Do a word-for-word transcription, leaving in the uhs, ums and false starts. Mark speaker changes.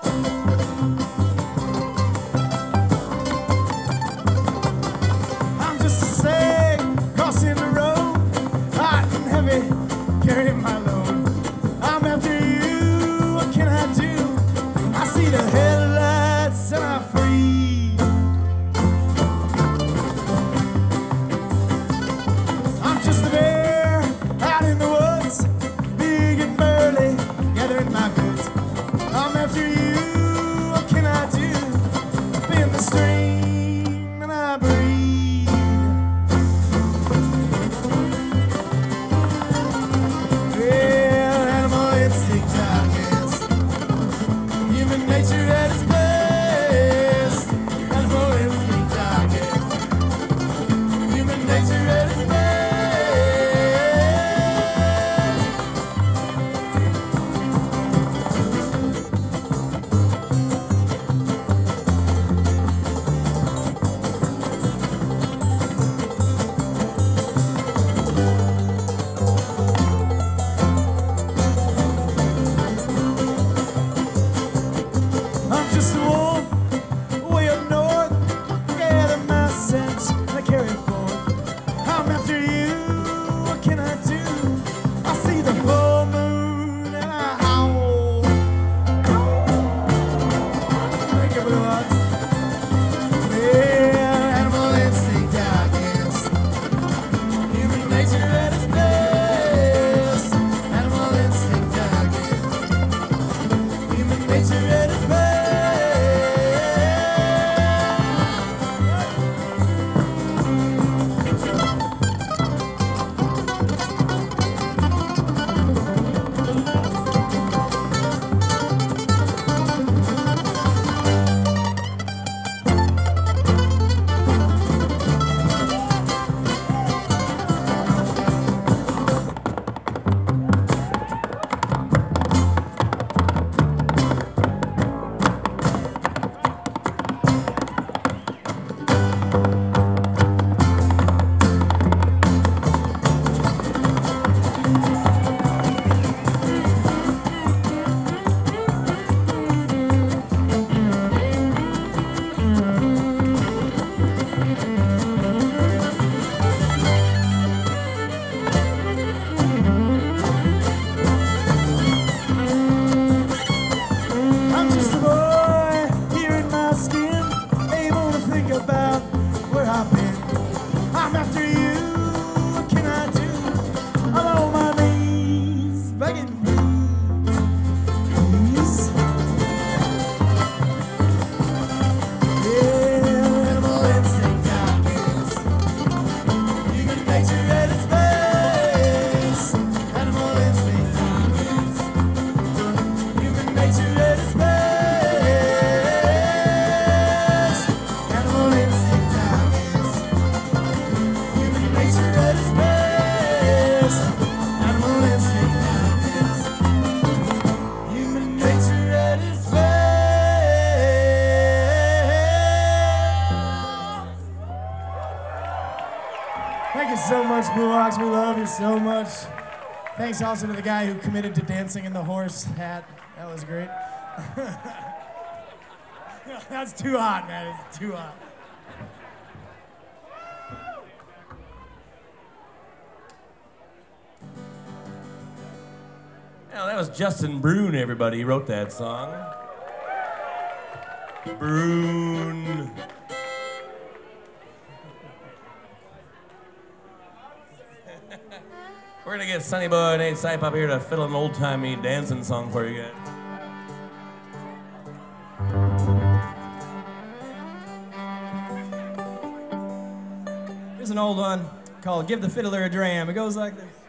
Speaker 1: I'm just a sack crossing the road, hot and heavy, carrying my load. I'm after you, what can I do? I see the headlights and I freeze. I'm just a bear out in the woods, big and burly, gathering my goods. I'm after you, what can I do? Up in the stream and I breathe. Well, animal instinct, I guess. Human nature at its best. Animal instinct, I guess. Human nature at its best. I'm just a wolf, way up north, gather my sense and I carry it forth. I'm after you, what can I do? I see the full moon and I howl. Thank you, Blue Eyes. Yeah, animal instinct, I guess. Human nature at its best. Animal instinct, I guess. Human nature at its best. I'm just a boy here in my skin, able to think about where I've been. I'm after you, what can I do? I'm on my knees, begging you, please. Yeah, animal instinct, I guess. Human nature at its best. Animal instinct, I guess. Human nature at its best. Animal instinct, I guess. Human nature at its best. Animal instinct, I guess. Human nature at its best. Thank you so much, Blue Ox. We love you so much. Thanks also to the guy who committed to dancing in the horse hat. That was great. That's too hot, man. It's too hot.
Speaker 2: Well, that was Justin Brune, everybody. He wrote that song. Brune. We're gonna get Sonny Boy and Nate Sype up here to fiddle an old-timey dancing song for you guys.
Speaker 3: Here's an old one called Give the Fiddler a Dram. It goes like this.